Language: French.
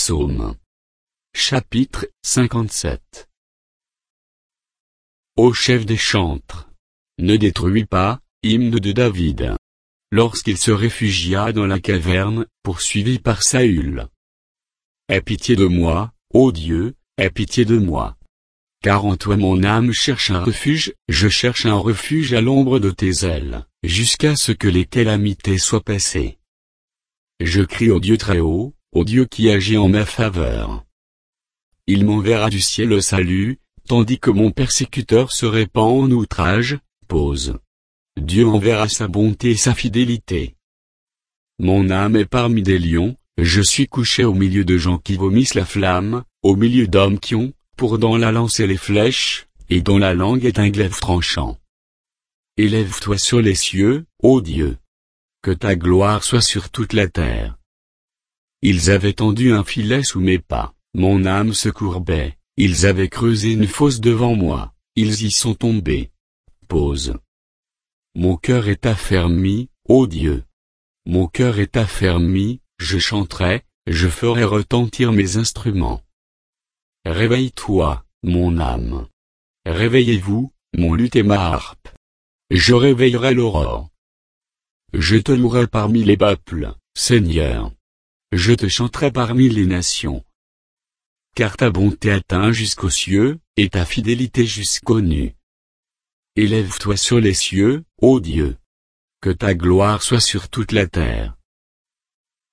Psaume. Chapitre 57. Ô chef des chantres, ne détruis pas, hymne de David. Lorsqu'il se réfugia dans la caverne, poursuivi par Saül. Aie pitié de moi, ô Dieu, aie pitié de moi. Car en toi mon âme cherche un refuge, je cherche un refuge à l'ombre de tes ailes, jusqu'à ce que les calamités soient passées. Je crie au Dieu très haut, au Dieu qui agit en ma faveur. Il m'enverra du ciel le salut, tandis que mon persécuteur se répand en outrage. Pause. Dieu enverra sa bonté et sa fidélité. Mon âme est parmi des lions, je suis couché au milieu de gens qui vomissent la flamme, au milieu d'hommes qui ont, pour dans la lance et les flèches, et dont la langue est un glaive tranchant. Élève-toi sur les cieux, ô Dieu. Que ta gloire soit sur toute la terre. Ils avaient tendu un filet sous mes pas, mon âme se courbait, ils avaient creusé une fosse devant moi, ils y sont tombés. Pause. Mon cœur est affermi, ô Dieu. Mon cœur est affermi, je chanterai, je ferai retentir mes instruments. Réveille-toi, mon âme. Réveillez-vous, mon luth et ma harpe. Je réveillerai l'aurore. Je te louerai parmi les peuples, Seigneur. Je te chanterai parmi les nations. Car ta bonté atteint jusqu'aux cieux, et ta fidélité jusqu'aux nues. Élève-toi sur les cieux, ô Dieu. Que ta gloire soit sur toute la terre.